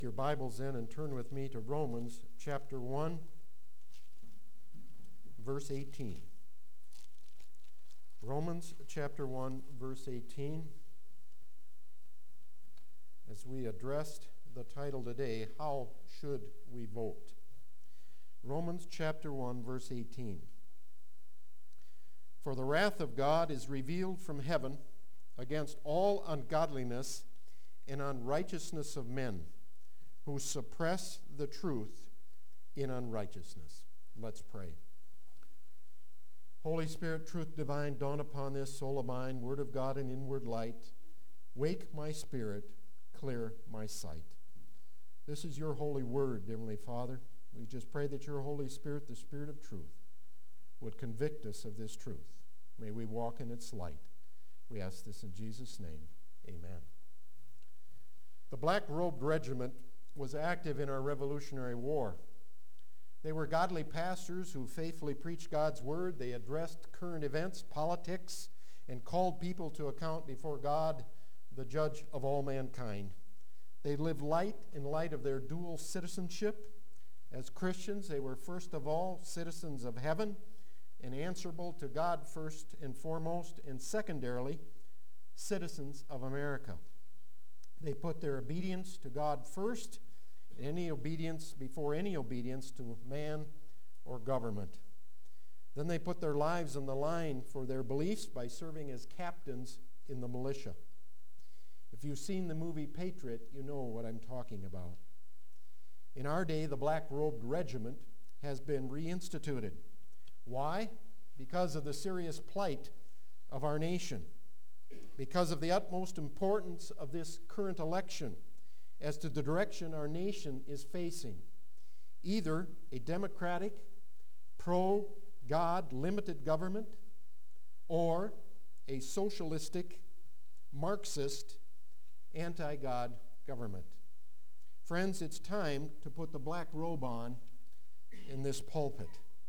Your Bibles in and turn with me to Romans chapter 1, verse 18. Romans chapter 1, verse 18. As we addressed the title today, How Should We Vote? Romans chapter 1, verse 18. For the wrath of God is revealed from heaven against all ungodliness and unrighteousness of men, who suppress the truth in unrighteousness. Let's pray. Holy Spirit, truth divine, dawn upon this soul of mine, word of God and inward light. Wake my spirit, clear my sight. This is your holy word, dear Heavenly Father. We just pray that your Holy Spirit, the Spirit of truth, would convict us of this truth. May we walk in its light. We ask this in Jesus' name. Amen. The Black-Robed Regiment was active in our Revolutionary War. They were godly pastors who faithfully preached God's word. They addressed current events, politics, and called people to account before God, the judge of all mankind. They lived light in light of their dual citizenship. As Christians, they were first of all citizens of heaven and answerable to God first and foremost, and secondarily, citizens of America. They put their obedience to God first, and any obedience before any obedience to man or government. Then they put their lives on the line for their beliefs by serving as captains in the militia. If you've seen the movie Patriot, you know what I'm talking about. In our day, the Black-Robed Regiment has been reinstituted. Why? Because of the serious plight of our nation. Because of the utmost importance of this current election as to the direction our nation is facing. Either a democratic, pro-God, limited government, or a socialistic, Marxist, anti-God government. Friends, it's time to put the black robe on in this pulpit.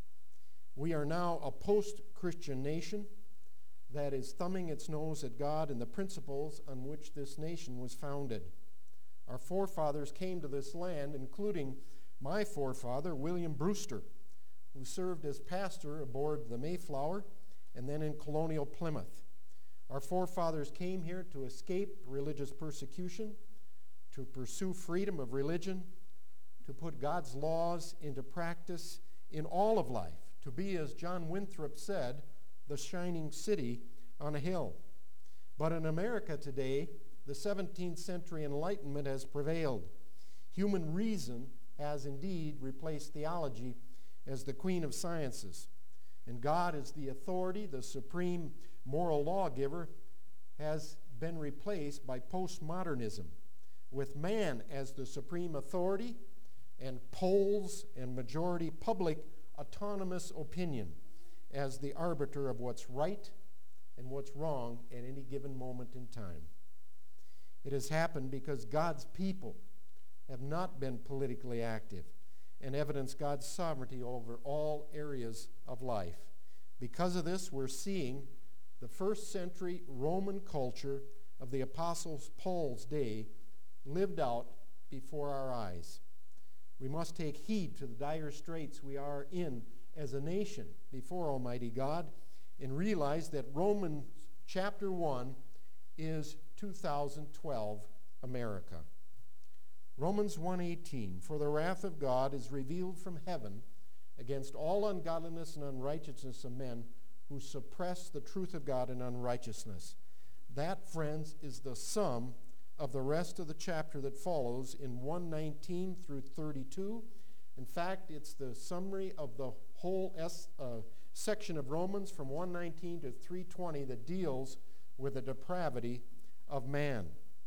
We are now a post-Christian nation that is thumbing its nose at God and the principles on which this nation was founded. Our forefathers came to this land, including my forefather, William Brewster, who served as pastor aboard the Mayflower and then in colonial Plymouth. Our forefathers came here to escape religious persecution, to pursue freedom of religion, to put God's laws into practice in all of life, to be, as John Winthrop said, the shining city on a hill. But in America today, the 17th century Enlightenment has prevailed. Human reason has indeed replaced theology as the queen of sciences. And God, as the authority, the supreme moral lawgiver, has been replaced by postmodernism, with man as the supreme authority and polls and majority public autonomous opinion as the arbiter of what's right and what's wrong at any given moment in time. It has happened because God's people have not been politically active and evidence God's sovereignty over all areas of life. Because of this, we're seeing the first century Roman culture of the Apostle Paul's day lived out before our eyes. We must take heed to the dire straits we are in as a nation before Almighty God and realize that Romans chapter 1 is 2012 America. Romans 1:18, for the wrath of God is revealed from heaven against all ungodliness and unrighteousness of men who suppress the truth of God in unrighteousness. That, friends, is the sum of the rest of the chapter that follows in 1:19 through 32. In fact, it's the summary of the whole section of Romans from 1:19 to 3:20 that deals with the depravity of man.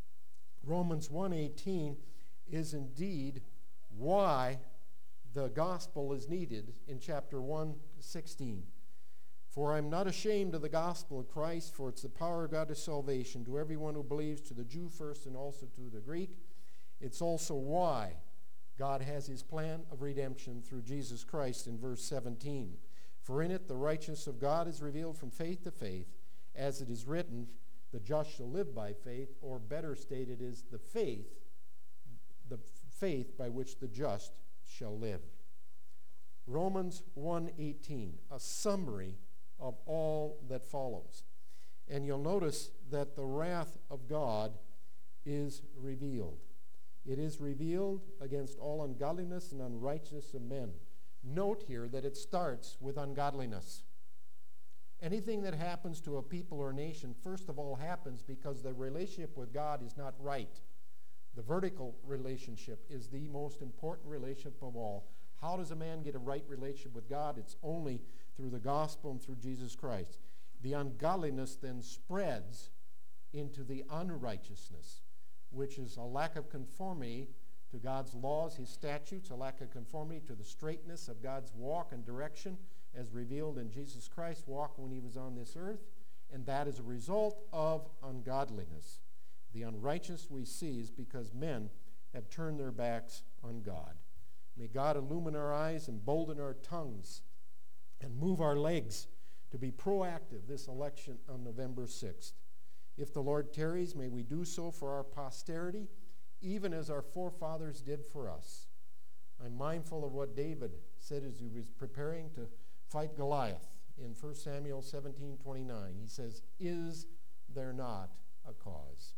Romans 1:18 is indeed why the gospel is needed in chapter 1:16. For I am not ashamed of the gospel of Christ, for it's the power of God to salvation to everyone who believes, to the Jew first and also to the Greek. It's also why God has his plan of redemption through Jesus Christ in verse 17. For in it the righteousness of God is revealed from faith to faith, as it is written, the just shall live by faith, or better stated is the faith by which the just shall live. Romans 1:18, a summary of all that follows. And you'll notice that the wrath of God is revealed. It is revealed against all ungodliness and unrighteousness of men. Note here that it starts with ungodliness. Anything that happens to a people or nation, first of all, happens because the relationship with God is not right. The vertical relationship is the most important relationship of all. How does a man get a right relationship with God? It's only through the gospel and through Jesus Christ. The ungodliness then spreads into the unrighteousness, which is a lack of conformity to God's laws, his statutes, a lack of conformity to the straightness of God's walk and direction as revealed in Jesus Christ's walk when he was on this earth, and that is a result of ungodliness. The unrighteous we see is because men have turned their backs on God. May God illumine our eyes and bolden our tongues and move our legs to be proactive this election on November 6th. If the Lord tarries, may we do so for our posterity, even as our forefathers did for us. I'm mindful of what David said as he was preparing to fight Goliath in 1 Samuel 17:29. He says, "Is there not a cause?"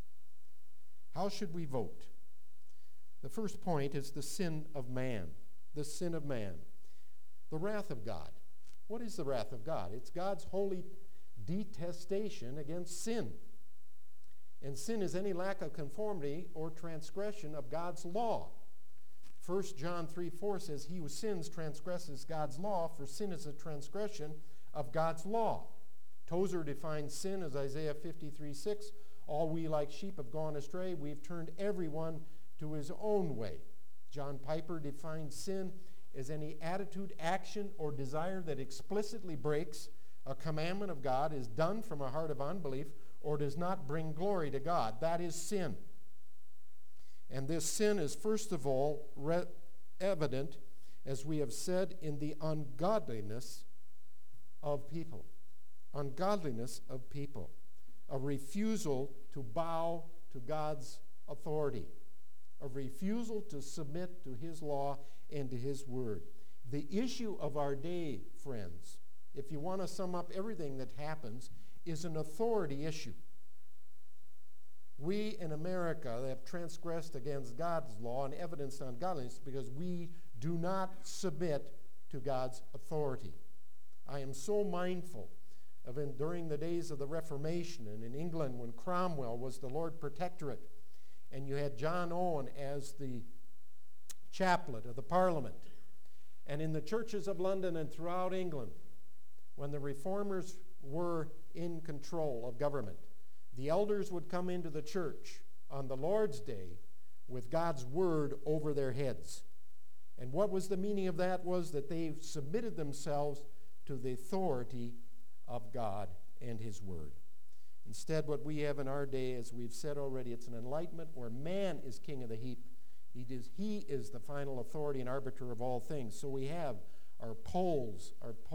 How should we vote? The first point is the sin of man. The sin of man. The wrath of God. What is the wrath of God? It's God's holy detestation against sin. And sin is any lack of conformity or transgression of God's law. 1 John 3:4 says, "He who sins transgresses God's law, for sin is a transgression of God's law." Tozer defines sin as Isaiah 53:6, "All we like sheep have gone astray. We've turned everyone to his own way." John Piper defines sin as any attitude, action, or desire that explicitly breaks a commandment of God, is done from a heart of unbelief, or does not bring glory to God. That is sin. And this sin is first of all evident, as we have said, in the ungodliness of people. Ungodliness of people. A refusal to bow to God's authority. A refusal to submit to his law and to his word. The issue of our day, friends, if you want to sum up everything that happens, is an authority issue. We in America have transgressed against God's law and evidenced ungodliness because we do not submit to God's authority. I am so mindful of during the days of the Reformation and in England when Cromwell was the Lord Protectorate and you had John Owen as the chaplain of the Parliament. And in the churches of London and throughout England, when the reformers were in control of government, the elders would come into the church on the Lord's Day with God's word over their heads. And what was the meaning of that was that they submitted themselves to the authority of God and his word. Instead, what we have in our day, as we've said already, it's an enlightenment where man is king of the heap. He is the final authority and arbiter of all things. So we have our polls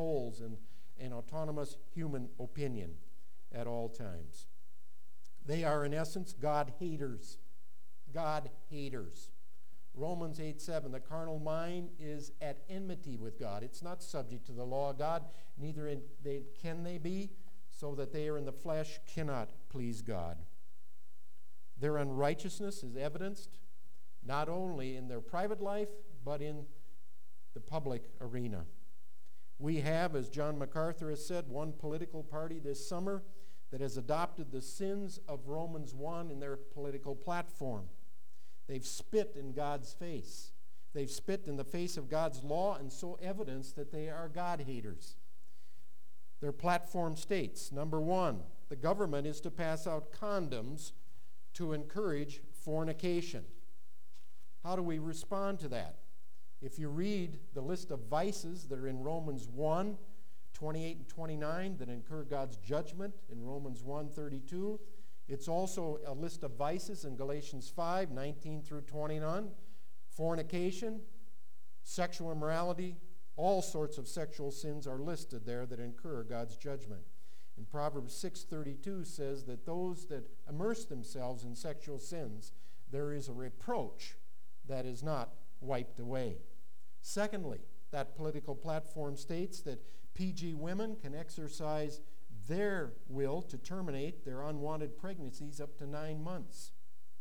and autonomous human opinion at all times. They are, in essence, God haters. God haters. Romans 8:7, the carnal mind is at enmity with God. It's not subject to the law of God, neither can they be, so that they are in the flesh cannot please God. Their unrighteousness is evidenced not only in their private life, but in the public arena. We have, as John MacArthur has said, one political party this summer that has adopted the sins of Romans 1 in their political platform. They've spit in God's face. They've spit in the face of God's law and so evidence that they are God haters. Their platform states, number one, the government is to pass out condoms to encourage fornication. How do we respond to that? If you read the list of vices that are in Romans 1, 28 and 29 that incur God's judgment in Romans 1:32. It's also a list of vices in Galatians 5, 19 through 29. Fornication, sexual immorality, all sorts of sexual sins are listed there that incur God's judgment. And Proverbs 6:32 says that those that immerse themselves in sexual sins, there is a reproach that is not wiped away. Secondly, that political platform states that PG women can exercise their will to terminate their unwanted pregnancies up to 9 months.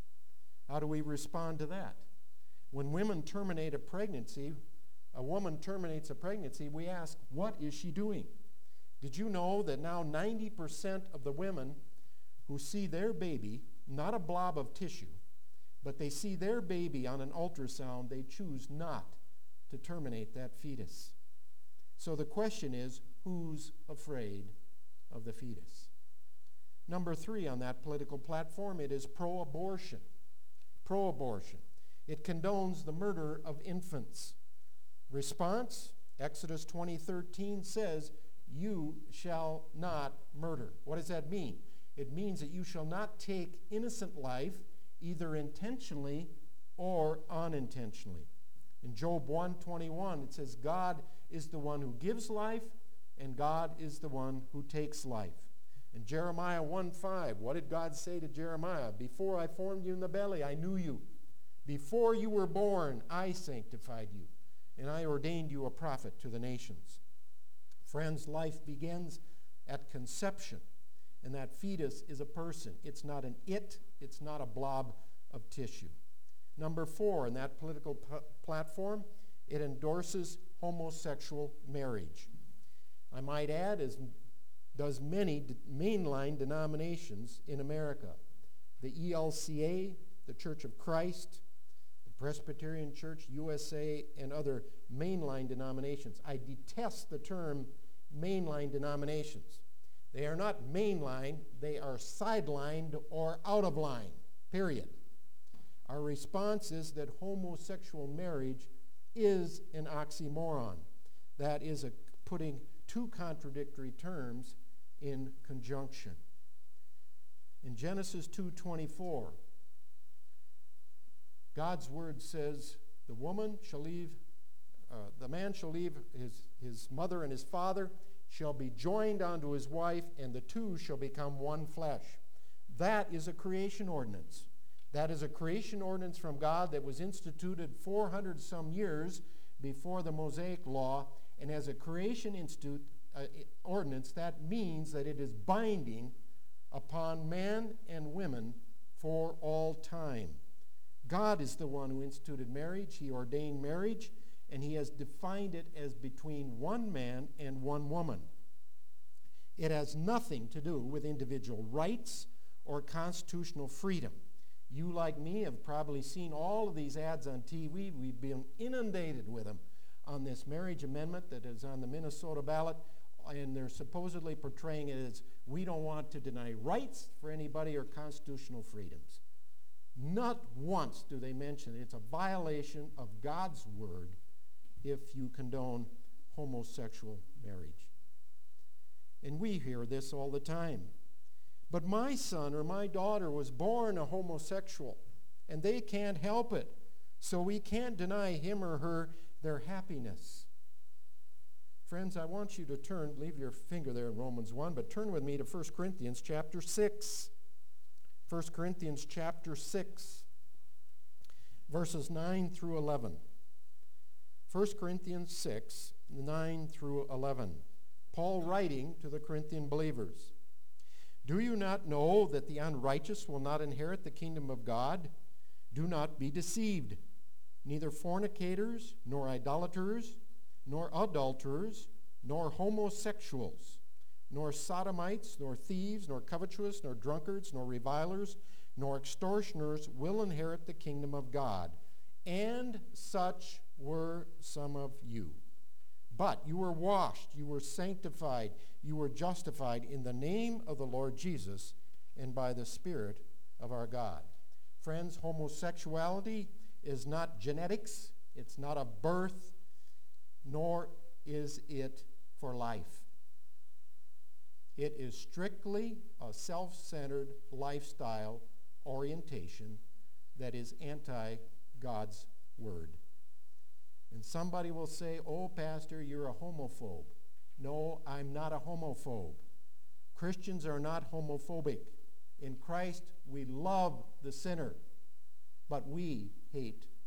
How do we respond to that? When women terminate a pregnancy, a woman terminates a pregnancy, we ask, what is she doing? Did you know that now 90% of the women who see their baby, not a blob of tissue, but they see their baby on an ultrasound, they choose not to terminate that fetus? So the question is, who's afraid of the fetus? Number 3 on that political platform, it is pro-abortion. Pro-abortion. It condones the murder of infants. Response, Exodus 20:13 says, you shall not murder. What does that mean? It means that you shall not take innocent life, either intentionally or unintentionally. In Job 1:21, it says, God is the one who gives life, and God is the one who takes life. In Jeremiah 1:5, what did God say to Jeremiah? Before I formed you in the belly, I knew you. Before you were born, I sanctified you, and I ordained you a prophet to the nations. Friends, life begins at conception, and that fetus is a person. It's not an it, it's not a blob of tissue. Number 4, in that political platform, it endorses homosexual marriage. I might add, as does many mainline denominations in America. The ELCA, the Church of Christ, the Presbyterian Church, USA, and other mainline denominations. I detest the term mainline denominations. They are not mainline, they are sidelined or out of line, period. Our response is that homosexual marriage is an oxymoron. That is putting two contradictory terms in conjunction. In Genesis 2:24, God's word says, the man shall leave his mother and his father, shall be joined unto his wife, and the two shall become one flesh. That is a creation ordinance. That is a creation ordinance from God that was instituted 400 some years before the Mosaic Law, and as a creation ordinance, that means that it is binding upon man and women for all time. God is the one who instituted marriage. He ordained marriage, and he has defined it as between one man and one woman. It has nothing to do with individual rights or constitutional freedom. You, like me, have probably seen all of these ads on TV. We've been inundated with them on this marriage amendment that is on the Minnesota ballot, and they're supposedly portraying it as we don't want to deny rights for anybody or constitutional freedoms. Not once do they mention it's a violation of God's word if you condone homosexual marriage. And we hear this all the time. But my son or my daughter was born a homosexual, and they can't help it, so we can't deny him or her their happiness. Friends, I want you to leave your finger there in Romans 1, but turn with me to 1 Corinthians chapter 6. 1 Corinthians chapter 6, verses 9 through 11. 1 Corinthians 6, 9 through 11. Paul writing to the Corinthian believers. Do you not know that the unrighteous will not inherit the kingdom of God? Do not be deceived. Neither fornicators, nor idolaters, nor adulterers, nor homosexuals, nor sodomites, nor thieves, nor covetous, nor drunkards, nor revilers, nor extortioners will inherit the kingdom of God. And such were some of you. But you were washed, you were sanctified, you were justified in the name of the Lord Jesus and by the Spirit of our God. Friends, homosexuality is not genetics, it's not a birth, nor is it for life. It is strictly a self-centered lifestyle orientation that is anti-God's word. And somebody will say, oh, Pastor, you're a homophobe. No, I'm not a homophobe. Christians are not homophobic. In Christ, we love the sinner, but we hate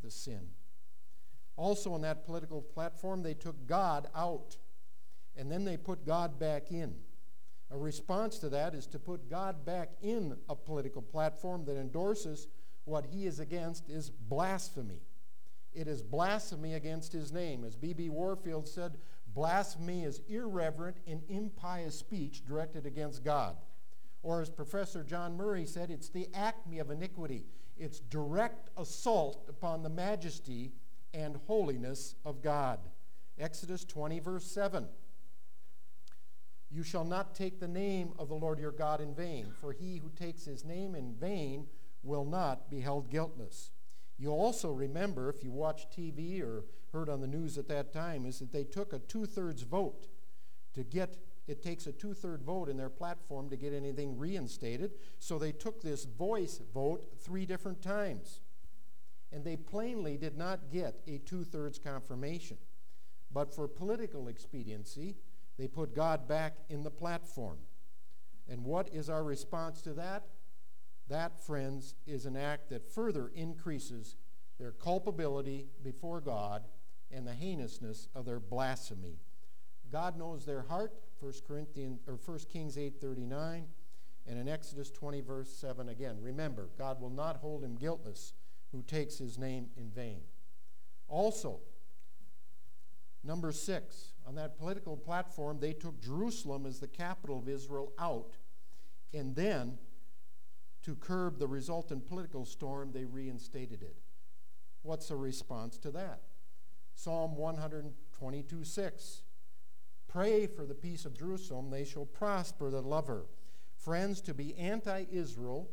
the sin. Also on that political platform, they took God out, and then they put God back in. A response to that is to put God back in a political platform that endorses what he is against is blasphemy. It is blasphemy against his name. As B.B. Warfield said, blasphemy is irreverent and impious speech directed against God. Or as Professor John Murray said, it's the acme of iniquity. It's direct assault upon the majesty and holiness of God. Exodus 20, verse 7. You shall not take the name of the Lord your God in vain, for he who takes his name in vain will not be held guiltless. You also remember, if you watched TV or heard on the news at that time, is that they took a 2/3 vote to get, it takes a 2/3 vote in their platform to get anything reinstated. So they took this voice vote 3 different times. And they plainly did not get a 2/3 confirmation. But for political expediency, they put God back in the platform. And what is our response to that? That, friends, is an act that further increases their culpability before God and the heinousness of their blasphemy. God knows their heart, 1 Kings 8:39, and in Exodus 20, verse 7 again. Remember, God will not hold him guiltless who takes his name in vain. Also, number 6, on that political platform, they took Jerusalem as the capital of Israel out, and then to curb the resultant political storm, they reinstated it. What's the response to that? Psalm 122:6. Pray for the peace of Jerusalem, they shall prosper that love her. Friends, to be anti-Israel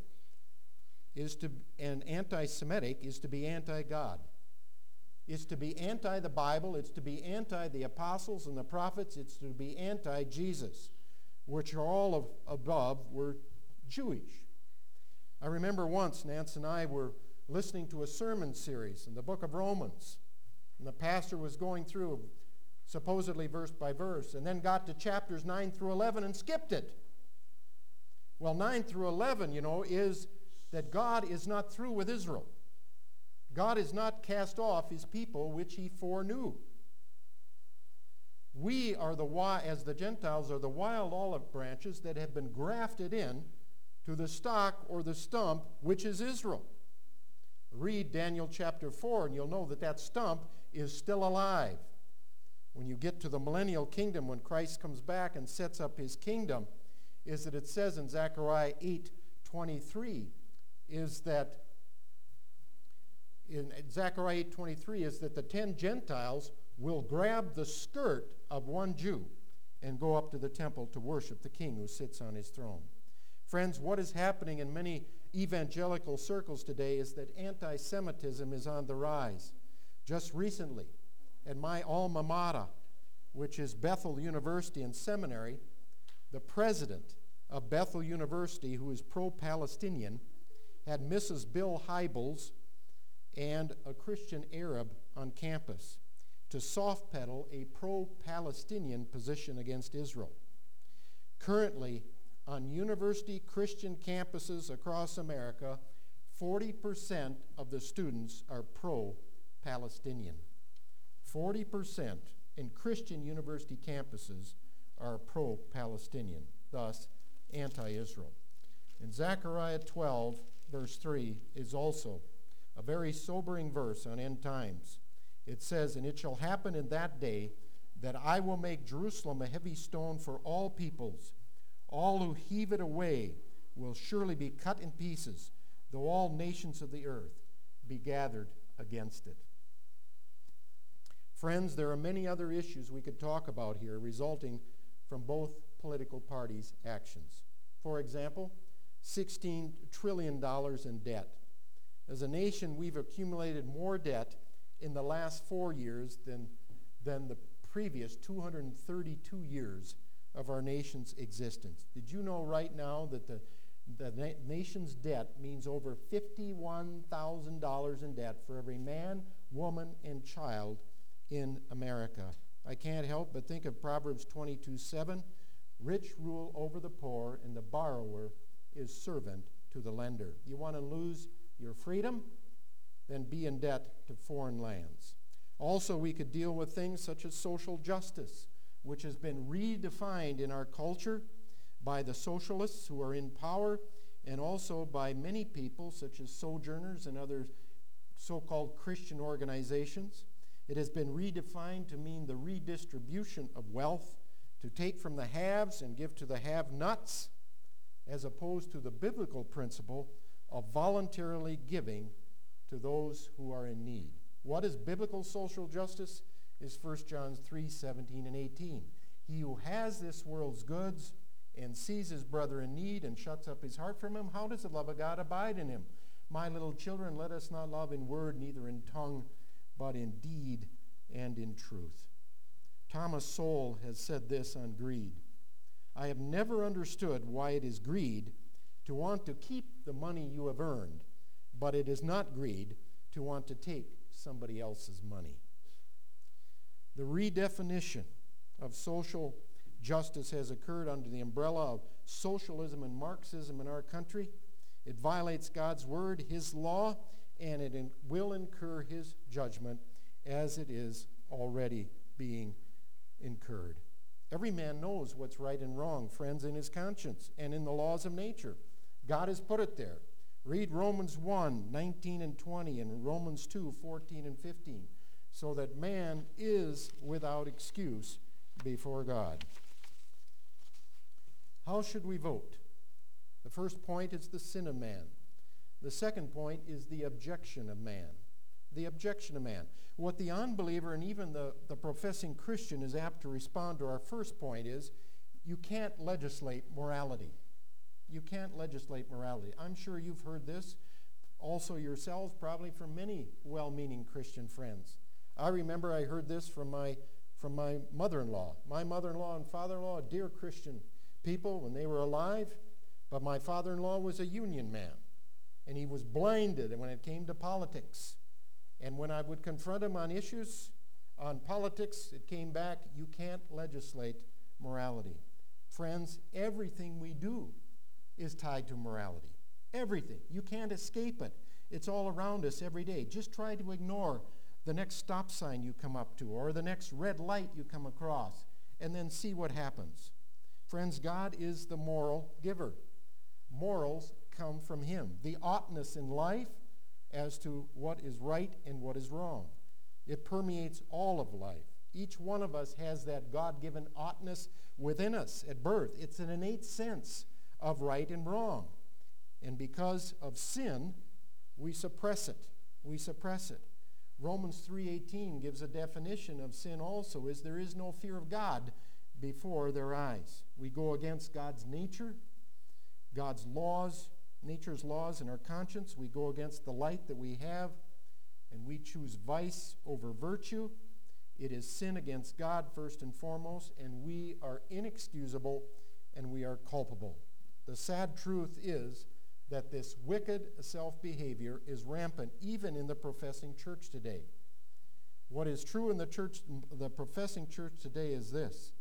and anti-Semitic is to be anti-God. It's to be anti the Bible, it's to be anti the apostles and the prophets, it's to be anti-Jesus, which are all above were Jewish. I remember once Nance and I were listening to a sermon series in the book of Romans, and the pastor was going through supposedly verse by verse, and then got to chapters 9 through 11 and skipped it. Well, 9 through 11, is that God is not through with Israel. God has not cast off his people which he foreknew. We are as the Gentiles are the wild olive branches that have been grafted in to the stock or the stump, which is Israel. Read Daniel chapter 4, and you'll know that that stump is still alive. When you get to the millennial kingdom, when Christ comes back and sets up his kingdom, is that it says in Zechariah 8:23, is that in Zechariah 8:23 is that the 10 Gentiles will grab the skirt of one Jew and go up to the temple to worship the king who sits on his throne. Friends, what is happening in many evangelical circles today is that anti-Semitism is on the rise. Just recently, at my alma mater, which is Bethel University and Seminary, the president of Bethel University, who is pro-Palestinian, had Mrs. Bill Hybels and a Christian Arab on campus to soft pedal a pro-Palestinian position against Israel. Currently, on university Christian campuses across America, 40% of the students are pro-Palestinian. 40% in Christian university campuses are pro-Palestinian, thus anti-Israel. And Zechariah 12, verse 3, is also a very sobering verse on end times. It says, "And it shall happen in that day that I will make Jerusalem a heavy stone for all peoples. All who heave it away will surely be cut in pieces, though all nations of the earth be gathered against it." Friends, there are many other issues we could talk about here resulting from both political parties' actions. For example, $16 trillion in debt. As a nation, we've accumulated more debt in the last 4 years than the previous 232 years of our nation's existence. Did you know right now that the nation's debt means over $51,000 in debt for every man, woman, and child in America? I can't help but think of Proverbs 22:7, "Rich rule over the poor, and the borrower is servant to the lender." You want to lose your freedom? than be in debt to foreign lands. Also, we could deal with things such as social justice, which has been redefined in our culture by the socialists who are in power, and also by many people such as Sojourners and other so-called Christian organizations. It has been redefined to mean the redistribution of wealth, to take from the haves and give to the have-nots, as opposed to the biblical principle of voluntarily giving to those who are in need. What is biblical social justice? Is 1 John 3:17 and 18. He who has this world's goods and sees his brother in need and shuts up his heart from him, how does the love of God abide in him? My little children, let us not love in word, neither in tongue, but in deed and in truth. Thomas Sowell has said this on greed. I have never understood why it is greed to want to keep the money you have earned, but it is not greed to want to take somebody else's money. The redefinition of social justice has occurred under the umbrella of socialism and Marxism in our country. It violates God's word, his law, and it will incur his judgment as it is already being incurred. Every man knows what's right and wrong, friends, in his conscience and in the laws of nature. God has put it there. Read Romans 1:19 and 20 and Romans 2:14 and 15, so that man is without excuse before God. How should we vote? The first point is the sin of man. The second point is the objection of man. The objection of man. What the unbeliever and even the professing Christian is apt to respond to our first point is, you can't legislate morality. You can't legislate morality. I'm sure you've heard this also yourselves, probably from many well-meaning Christian friends. I remember I heard this from my mother-in-law. My mother-in-law and father-in-law, dear Christian people when they were alive, but my father-in-law was a union man, and he was blinded when it came to politics. And when I would confront him on issues, on politics, it came back, you can't legislate morality. Friends, everything we do is tied to morality. Everything. You can't escape it. It's all around us every day. Just try to ignore the next stop sign you come up to or the next red light you come across, and then see what happens. Friends, God is the moral giver. Morals come from him. The oughtness in life as to what is right and what is wrong. It permeates all of life. Each one of us has that God-given oughtness within us at birth. It's an innate sense of right and wrong. And because of sin, we suppress it. We suppress it. Romans 3:18 gives a definition of sin also, is there is no fear of God before their eyes. We go against God's nature, God's laws, nature's laws in our conscience. We go against the light that we have, and we choose vice over virtue. It is sin against God first and foremost, and we are inexcusable and we are culpable. The sad truth is that this wicked self-behavior is rampant even in the professing church today. What is true in the church, the professing church today, is this: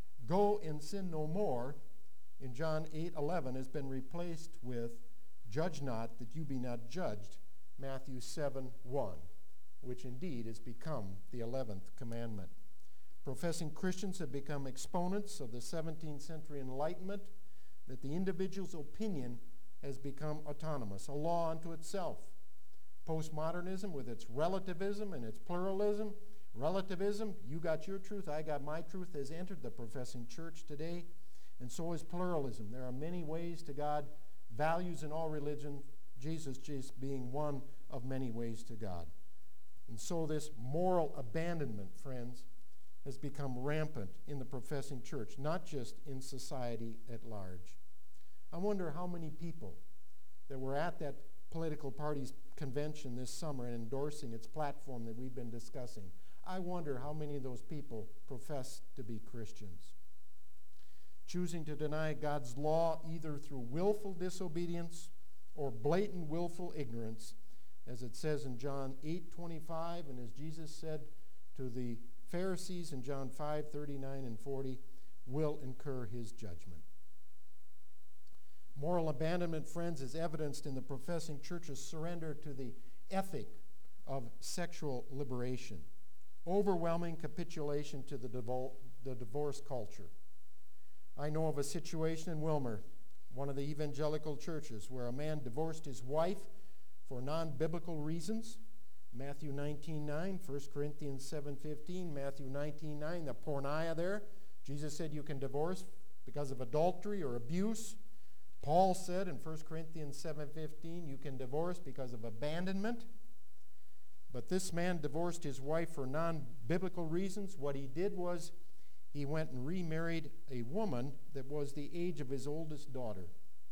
go and sin no more, in John 8:11, has been replaced with judge not that you be not judged, Matthew 7:1, which indeed has become the 11th commandment. Professing Christians have become exponents of the 17th century Enlightenment, that the individual's opinion has become autonomous, a law unto itself. Postmodernism, with its relativism and its pluralism, relativism, you got your truth, I got my truth, has entered the professing church today, and so is pluralism. There are many ways to God, values in all religion, Jesus just being one of many ways to God. And so this moral abandonment, friends, has become rampant in the professing church, not just in society at large. I wonder how many people that were at that political party's convention this summer and endorsing its platform that we've been discussing. I wonder how many of those people profess to be Christians. Choosing to deny God's law either through willful disobedience or blatant willful ignorance, as it says in John 8:25, and as Jesus said to the Pharisees in John 5:39 and 40, will incur his judgment. Moral abandonment, friends, is evidenced in the professing church's surrender to the ethic of sexual liberation, overwhelming capitulation to the divorce culture. I know of a situation in Wilmer, one of the evangelical churches, where a man divorced his wife for non-biblical reasons. Matthew 19:9, 1 Corinthians 7:15, Matthew 19:9, the porneia there. Jesus said you can divorce because of adultery or abuse. Paul said in 1 Corinthians 7:15, you can divorce because of abandonment. But this man divorced his wife for non-biblical reasons. What he did was he went and remarried a woman that was the age of his oldest daughter.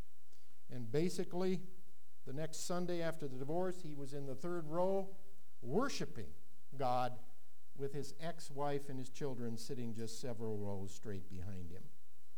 And basically, the next Sunday after the divorce, he was in the third row worshiping God with his ex-wife and his children sitting just several rows straight behind him.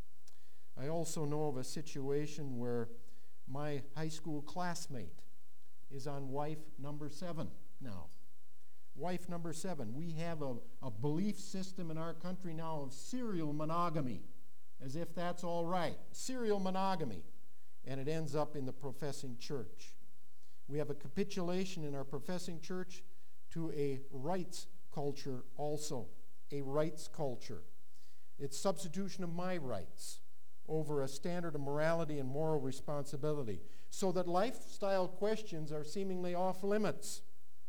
I also know of a situation where my high school classmate is on wife number 7 now. Wife number 7. We have a belief system in our country now of serial monogamy, as if that's all right. Serial monogamy. And it ends up in the professing church. We have a capitulation in our professing church to a rights culture also. A rights culture. It's substitution of my rights over a standard of morality and moral responsibility, so that lifestyle questions are seemingly off limits.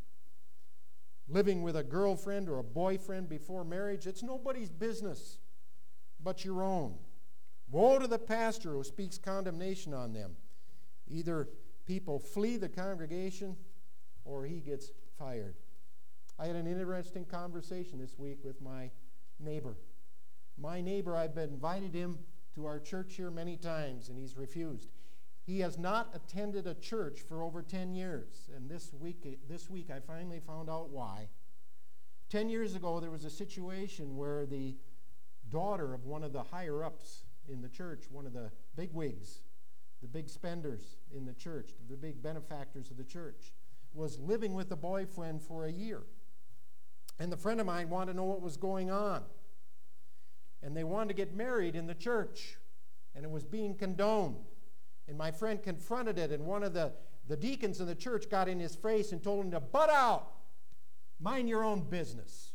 Living with a girlfriend or a boyfriend before marriage, it's nobody's business but your own. Woe to the pastor who speaks condemnation on them. Either people flee the congregation or he gets fired. I had an interesting conversation this week with my neighbor. My neighbor, I've invited him to our church here many times, and he's refused. He has not attended a church for over 10 years, and this week I finally found out why. 10 years ago, there was a situation where the daughter of one of the higher-ups in the church, one of the bigwigs, the big spenders in the church, the big benefactors of the church, was living with a boyfriend for a year. And the friend of mine wanted to know what was going on. And they wanted to get married in the church, and it was being condoned. And my friend confronted it, and one of the deacons in the church got in his face and told him to butt out. Mind your own business.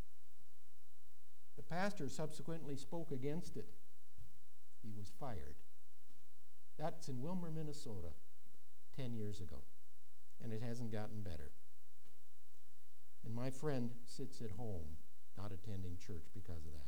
The pastor subsequently spoke against it. He was fired. That's in Wilmer, Minnesota, 10 years ago. And it hasn't gotten better. And my friend sits at home, not attending church because of that.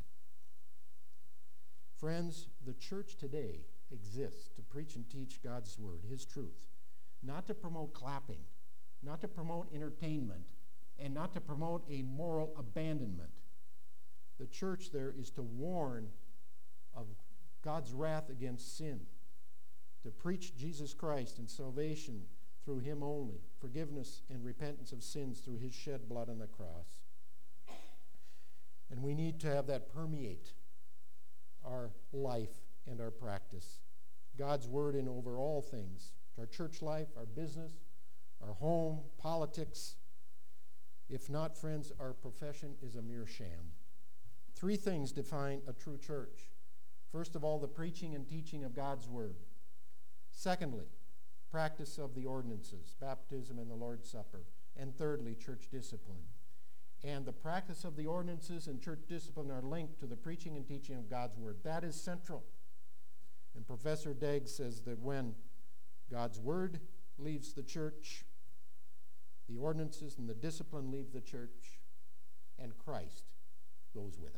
Friends, the church today exists to preach and teach God's word, his truth, not to promote clapping, not to promote entertainment, and not to promote a moral abandonment. The church there is to warn of God's wrath against sin, to preach Jesus Christ and salvation through him only, forgiveness and repentance of sins through his shed blood on the cross. And we need to have that permeate our life and our practice. God's word in over all things. Our church life, our business, our home, politics. If not, friends, our profession is a mere sham. 3 things define a true church. First of all, the preaching and teaching of God's word. Secondly, practice of the ordinances, baptism and the Lord's Supper. And thirdly, church discipline. And the practice of the ordinances and church discipline are linked to the preaching and teaching of God's word. That is central. And Professor Degg says that when God's word leaves the church, the ordinances and the discipline leave the church, and Christ goes with it.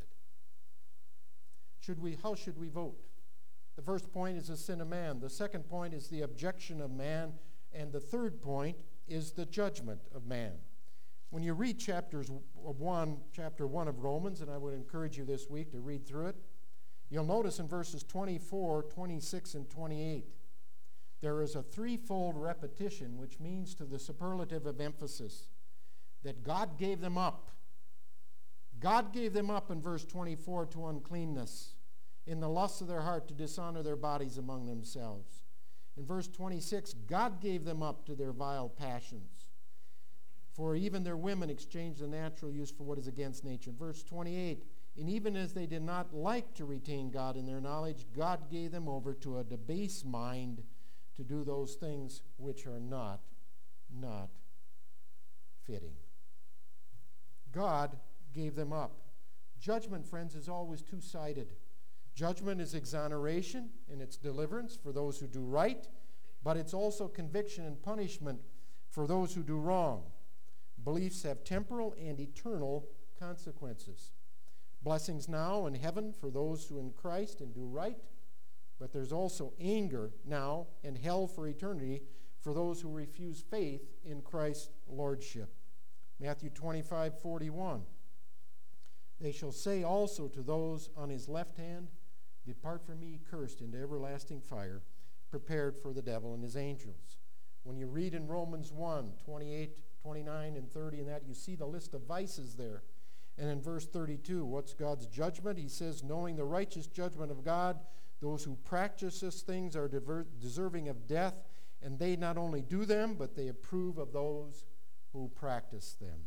How should we vote? The first point is the sin of man. The second point is the objection of man. And the third point is the judgment of man. When you read chapter 1 of Romans, and I would encourage you this week to read through it, you'll notice in verses 24, 26, and 28, there is a threefold repetition, which means to the superlative of emphasis, that God gave them up. God gave them up in verse 24 to uncleanness, in the lusts of their heart to dishonor their bodies among themselves. In verse 26, God gave them up to their vile passions, for even their women exchanged the natural use for what is against nature. Verse 28, and even as they did not like to retain God in their knowledge, God gave them over to a debased mind to do those things which are not fitting. God gave them up. Judgment, friends, is always two-sided. Judgment is exoneration and it's deliverance for those who do right, but it's also conviction and punishment for those who do wrong. Beliefs have temporal and eternal consequences. Blessings now in heaven for those who in Christ and do right, but there's also anger now and hell for eternity for those who refuse faith in Christ's lordship. Matthew 25:41. They shall say also to those on his left hand, Depart from me, cursed, into everlasting fire, prepared for the devil and his angels. When you read in Romans 1:28, 29, and 30, and that, you see the list of vices there. And in verse 32, what's God's judgment? He says, knowing the righteous judgment of God, those who practice these things are deserving of death, and they not only do them, but they approve of those who practice them.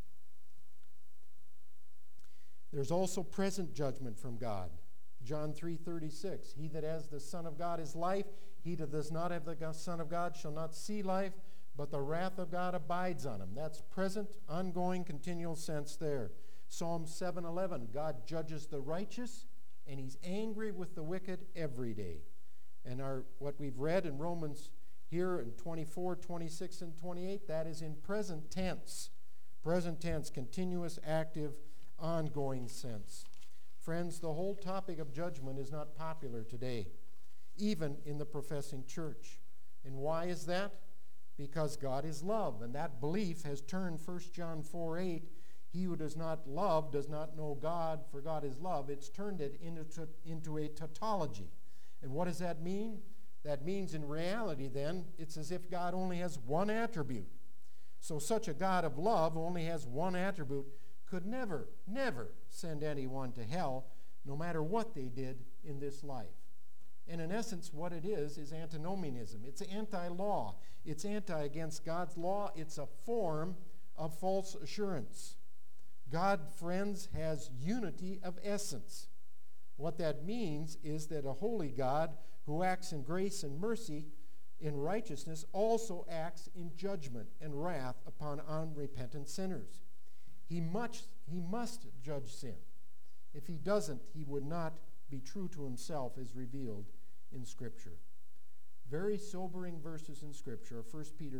There's also present judgment from God. John 3:36, he that has the Son of God is life. He that does not have the Son of God shall not see life, but the wrath of God abides on him. That's present, ongoing, continual sense there. Psalm 7:11, God judges the righteous, and he's angry with the wicked every day. And what we've read in Romans here in 24, 26, and 28, that is in present tense. Present tense, continuous, active, ongoing sense. Friends, the whole topic of judgment is not popular today, even in the professing church. And why is that? Because God is love, and that belief has turned 1 John 4:8, he who does not love does not know God, for God is love. It's turned it into a tautology. And what does that mean? That means in reality then, it's as if God only has one attribute. So such a God of love who only has one attribute could never send anyone to hell, no matter what they did in this life. And in essence, what it is antinomianism. It's anti-law. It's anti-against God's law. It's a form of false assurance. God, friends, has unity of essence. What that means is that a holy God who acts in grace and mercy, in righteousness, also acts in judgment and wrath upon unrepentant sinners. He must judge sin. If he doesn't, he would not be true to himself as revealed in Scripture. Very sobering verses in Scripture are 1 Peter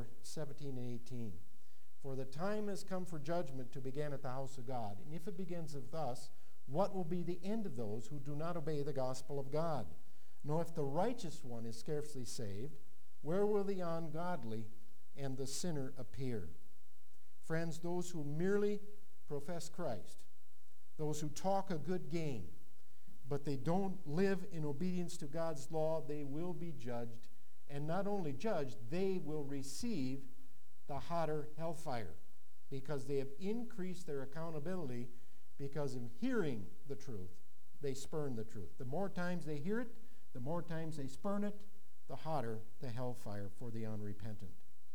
4:17 and 18. For the time has come for judgment to begin at the house of God. And if it begins with us, what will be the end of those who do not obey the gospel of God? Nor if the righteous one is scarcely saved, where will the ungodly and the sinner appear? Friends, those who merely profess Christ, those who talk a good game, but they don't live in obedience to God's law, they will be judged. And not only judged, they will receive the hotter hellfire because they have increased their accountability because of hearing the truth. They spurn the truth. The more times they hear it, the more times they spurn it, the hotter the hellfire for the unrepentant.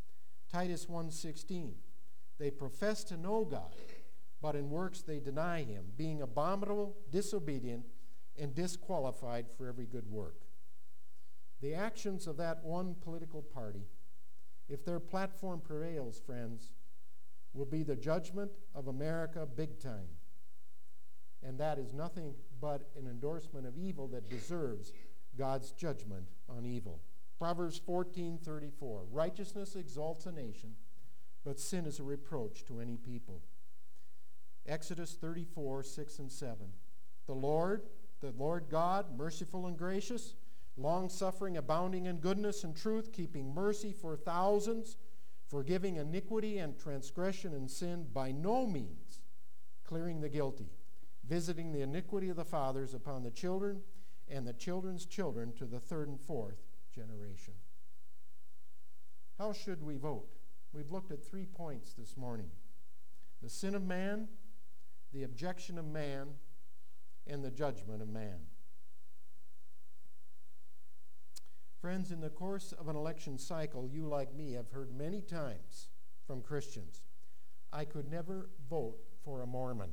Titus 1:16, they profess to know God, but in works they deny him, being abominable, disobedient, and disqualified for every good work. The actions of that one political party, if their platform prevails, friends, will be the judgment of America big time. And that is nothing but an endorsement of evil that deserves God's judgment on evil. Proverbs 14:34, righteousness exalts a nation, but sin is a reproach to any people. Exodus 34:6 and 7, the Lord God, merciful and gracious, long-suffering, abounding in goodness and truth, keeping mercy for thousands, forgiving iniquity and transgression and sin, by no means clearing the guilty, visiting the iniquity of the fathers upon the children and the children's children to the third and fourth generation. How should we vote? We've looked at 3 points this morning: the sin of man, the objection of man, and the judgment of man. Friends, in the course of an election cycle, you, like me, have heard many times from Christians, I could never vote for a Mormon.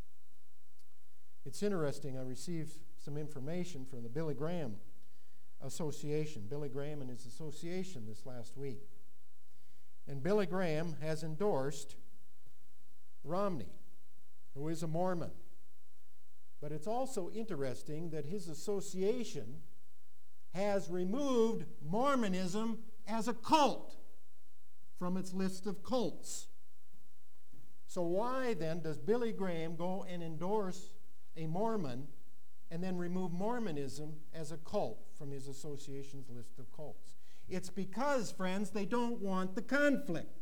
It's interesting, I received some information from the Billy Graham Association, Billy Graham and his association, this last week. And Billy Graham has endorsed Romney, who is a Mormon. But it's also interesting that his association has removed Mormonism as a cult from its list of cults. So why then does Billy Graham go and endorse a Mormon and then remove Mormonism as a cult from his association's list of cults? It's because, friends, they don't want the conflict.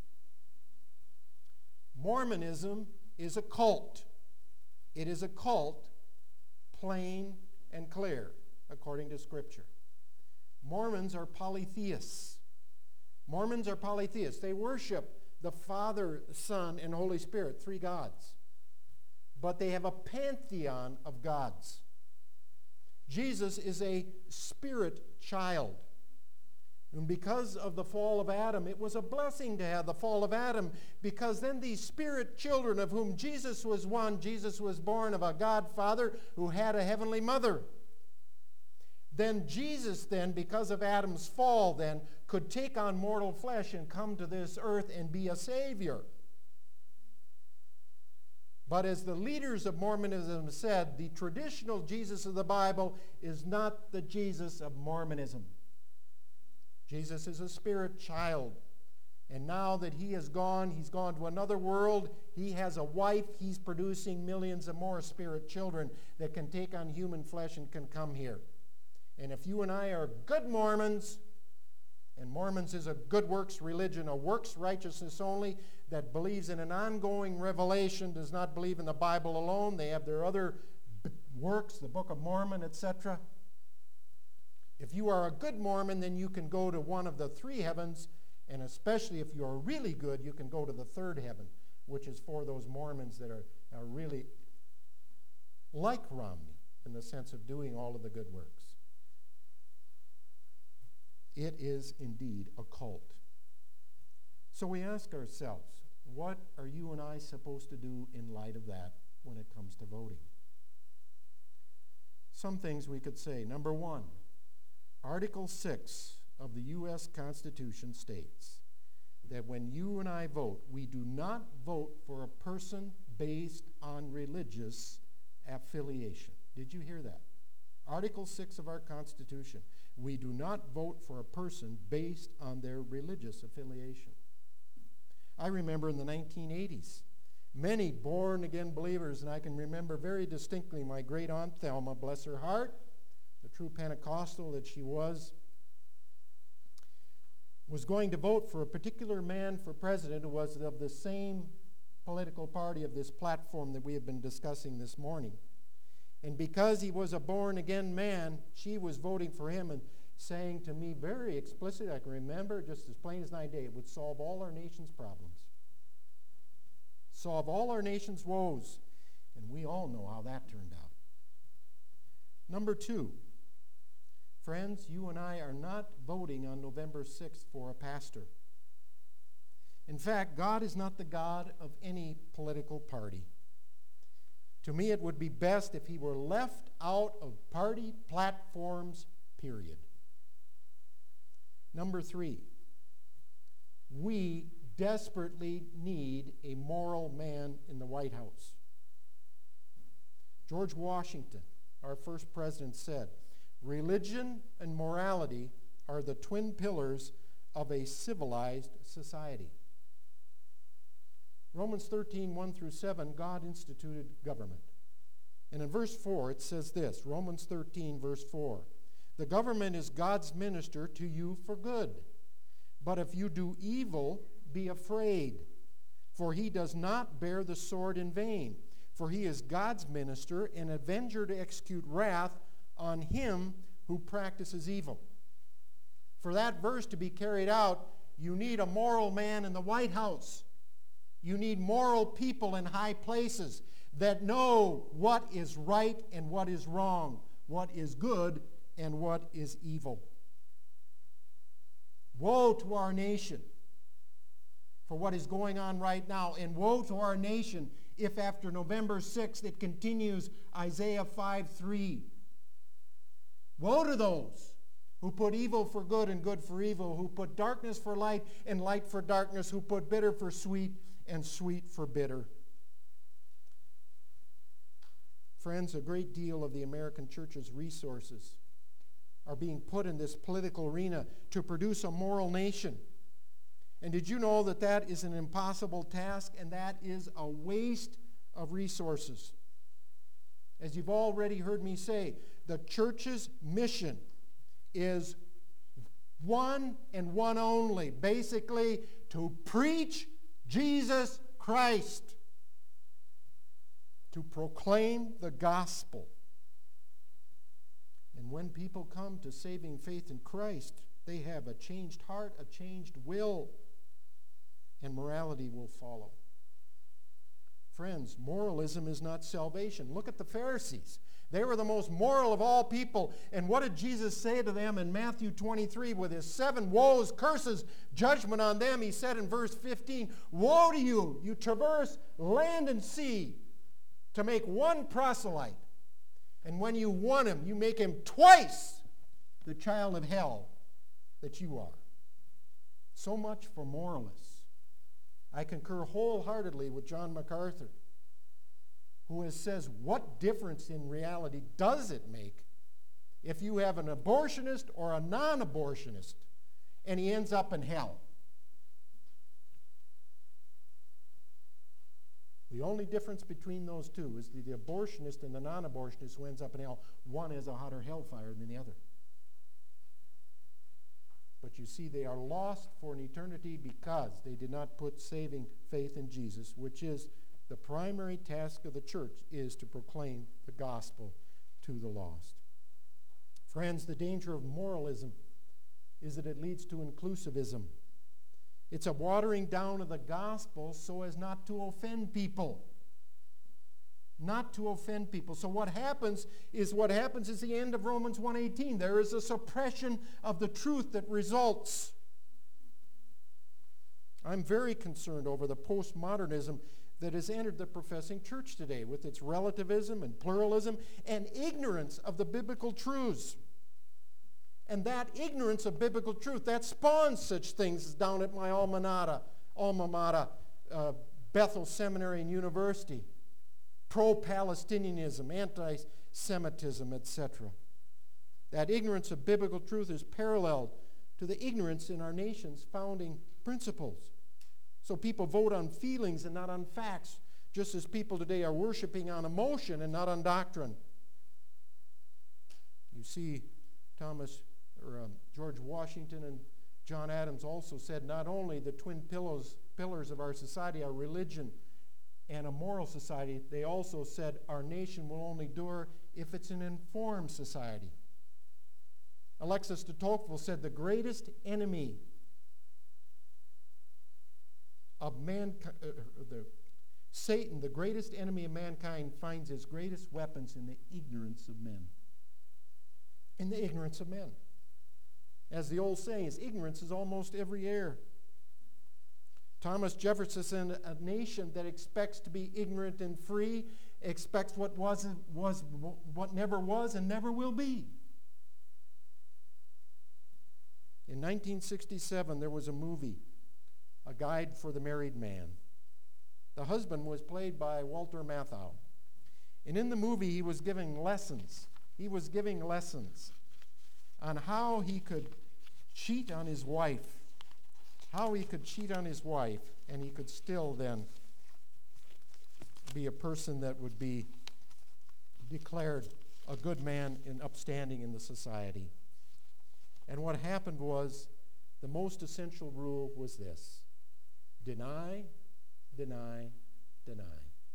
Mormonism is a cult. It is a cult, plain and clear, according to Scripture. Mormons are polytheists. Mormons are polytheists. They worship the Father, Son, and Holy Spirit, three gods. But they have a pantheon of gods. Jesus is a spirit child. And because of the fall of Adam, it was a blessing to have the fall of Adam, because then these spirit children, of whom Jesus was one, Jesus was born of a God Father who had a heavenly mother. Then Jesus, because of Adam's fall, could take on mortal flesh and come to this earth and be a Savior. But as the leaders of Mormonism said, the traditional Jesus of the Bible is not the Jesus of Mormonism. Jesus is a spirit child. And now that he's gone to another world. He has a wife. He's producing millions of more spirit children that can take on human flesh and can come here. And if you and I are good Mormons, and Mormons is a good works religion, a works righteousness only, that believes in an ongoing revelation, does not believe in the Bible alone. They have their other works, the Book of Mormon, etc. If you are a good Mormon, then you can go to one of the three heavens, and especially if you're really good, you can go to the third heaven, which is for those Mormons that are really like Romney in the sense of doing all of the good works. It is indeed a cult. So we ask ourselves, what are you and I supposed to do in light of that when it comes to voting? Some things we could say. Number one, Article 6 of the U.S. Constitution states that when you and I vote, we do not vote for a person based on religious affiliation. Did you hear that? Article 6 of our Constitution. We do not vote for a person based on their religious affiliation. I remember in the 1980s, many born-again believers, and I can remember very distinctly my great-aunt Thelma, bless her heart, the true Pentecostal that she was going to vote for a particular man for president who was of the same political party of this platform that we have been discussing this morning. And because he was a born-again man, she was voting for him and saying to me very explicitly, I can remember just as plain as night day, it would solve all our nation's problems. Solve all our nation's woes. And we all know how that turned out. Number two, friends, you and I are not voting on November 6th for a pastor. In fact, God is not the God of any political party. To me, it would be best if he were left out of party platforms, period. Number three, we desperately need a moral man in the White House. George Washington, our first president, said, "Religion and morality are the twin pillars of a civilized society." Romans 13, 1 through 7, God instituted government. And in verse 4, it says this, Romans 13, verse 4, "The government is God's minister to you for good. But if you do evil, be afraid, for he does not bear the sword in vain. For he is God's minister, an avenger to execute wrath on him who practices evil." For that verse to be carried out, you need a moral man in the White House. You need moral people in high places that know what is right and what is wrong, what is good and what is evil. Woe to our nation for what is going on right now, and woe to our nation if after November 6th it continues Isaiah 5:3. Woe to those who put evil for good and good for evil, who put darkness for light and light for darkness, who put bitter for sweet and sweet for bitter. Friends, a great deal of the American church's resources are being put in this political arena to produce a moral nation. And did you know that that is an impossible task, and that is a waste of resources? As you've already heard me say, the church's mission is one and one only, basically to preach Jesus Christ, to proclaim the gospel. And when people come to saving faith in Christ, they have a changed heart, a changed will, and morality will follow. Friends, moralism is not salvation. Look at the Pharisees. They were the most moral of all people. And what did Jesus say to them in Matthew 23 with his 7 woes, curses, judgment on them? He said in verse 15, "Woe to you, you traverse land and sea to make one proselyte. And when you won him, you make him twice the child of hell that you are." So much for moralists. I concur wholeheartedly with John MacArthur, who says, what difference in reality does it make if you have an abortionist or a non-abortionist and he ends up in hell? The only difference between those two is the abortionist and the non-abortionist who ends up in hell. One has a hotter hellfire than the other. But you see, they are lost for an eternity because they did not put saving faith in Jesus, which is the primary task of the church, is to proclaim the gospel to the lost. Friends, the danger of moralism is that it leads to inclusivism. It's a watering down of the gospel so as not to offend people. Not to offend people. So what happens is the end of Romans 1:18. There is a suppression of the truth that results. I'm very concerned over the postmodernism that has entered the professing church today with its relativism and pluralism and ignorance of the biblical truths. And that ignorance of biblical truth, that spawns such things as down at my alma mater, Bethel Seminary and University. Pro-Palestinianism, anti-Semitism, etc. That ignorance of biblical truth is paralleled to the ignorance in our nation's founding principles. So people vote on feelings and not on facts, just as people today are worshiping on emotion and not on doctrine. You see, George Washington and John Adams also said not only the twin pillars of our society are religion and a moral society, they also said our nation will only endure if it's an informed society. Alexis de Tocqueville said the greatest enemy of mankind, Satan, the greatest enemy of mankind, finds his greatest weapons in the ignorance of men. In the ignorance of men. As the old saying is, ignorance is almost every error. Thomas Jefferson said, a nation that expects to be ignorant and free expects what never was and never will be. In 1967, there was a movie, A Guide for the Married Man. The husband was played by Walter Matthau. And in the movie, he was giving lessons. He was giving lessons on how he could cheat on his wife. How he could cheat on his wife, and he could still then be a person that would be declared a good man and upstanding in the society. And what happened was, the most essential rule was this: deny, deny, deny.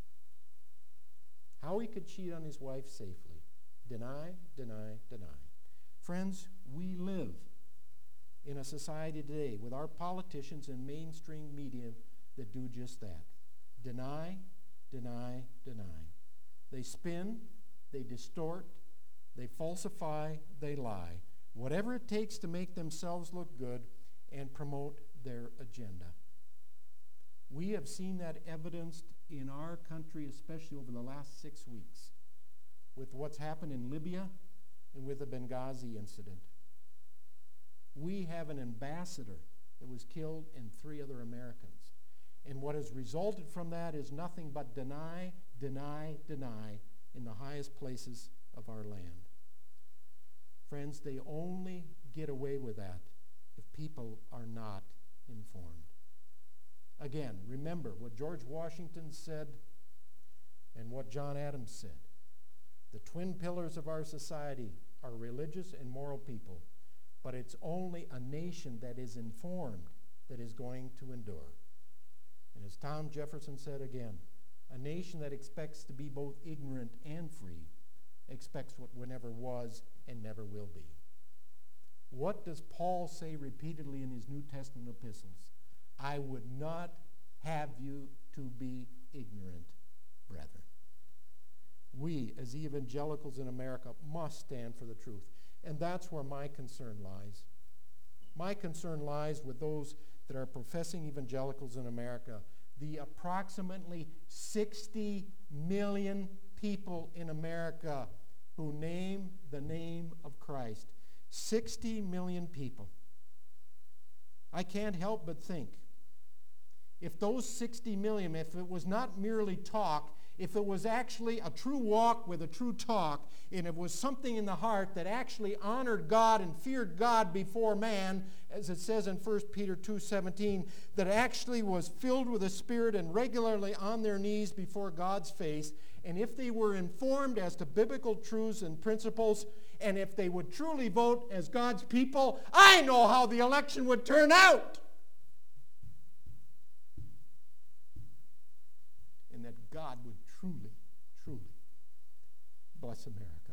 How he could cheat on his wife safely. Deny, deny, deny. Friends, we live in a society today with our politicians and mainstream media that do just that. Deny, deny, deny. They spin, they distort, they falsify, they lie. Whatever it takes to make themselves look good and promote their agenda. We have seen that evidenced in our country, especially over the last 6 weeks, with what's happened in Libya and with the Benghazi incident. we have an ambassador that was killed and 3 other Americans. And what has resulted from that is nothing but deny, deny, deny in the highest places of our land. Friends, they only get away with that if people are not informed. Again, remember what George Washington said and what John Adams said. The twin pillars of our society are religious and moral people, but it's only a nation that is informed that is going to endure. And as Tom Jefferson said again, a nation that expects to be both ignorant and free expects what never was and never will be. What does Paul say repeatedly in his New Testament epistles? I would not have you to be ignorant, brethren. We, as evangelicals in America, must stand for the truth. And that's where my concern lies. My concern lies with those that are professing evangelicals in America, the approximately 60 million people in America who name the name of Christ. 60 million people. I can't help but think, if those 60 million, if it was not merely talk, if it was actually a true walk with a true talk, and it was something in the heart that actually honored God and feared God before man, as it says in 1 Peter 2:17, that actually was filled with the Spirit and regularly on their knees before God's face, and if they were informed as to biblical truths and principles, and if they would truly vote as God's people, I know how the election would turn out. And that God would truly, truly bless America.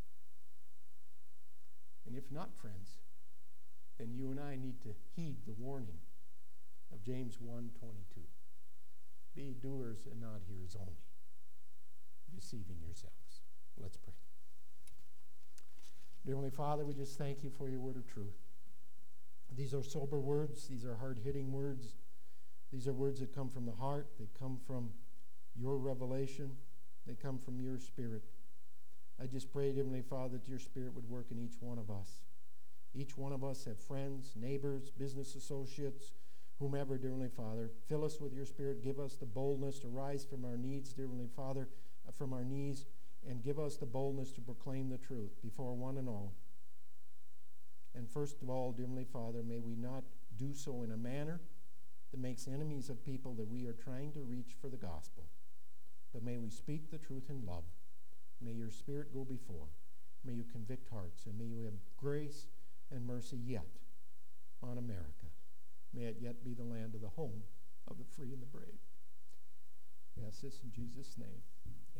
And if not, friends, then you and I need to heed the warning of James 1:22. Be doers and not hearers only, deceiving yourselves. Let's pray. Dear Heavenly Father, we just thank you for your word of truth. These are sober words. These are hard-hitting words. These are words that come from the heart. They come from your revelation. They come from your Spirit. I just pray, Heavenly Father, that your Spirit would work in each one of us. Each one of us have friends, neighbors, business associates, whomever, dear Heavenly Father. Fill us with your Spirit. Give us the boldness to rise from our needs, dear Heavenly Father, from our knees, and give us the boldness to proclaim the truth before one and all. And first of all, dear Heavenly Father, may we not do so in a manner that makes enemies of people that we are trying to reach for the gospel. But may we speak the truth in love. May your Spirit go before. May you convict hearts, and may you have grace and mercy yet on America. May it yet be the land of the home of the free and the brave. We ask this in Jesus' name.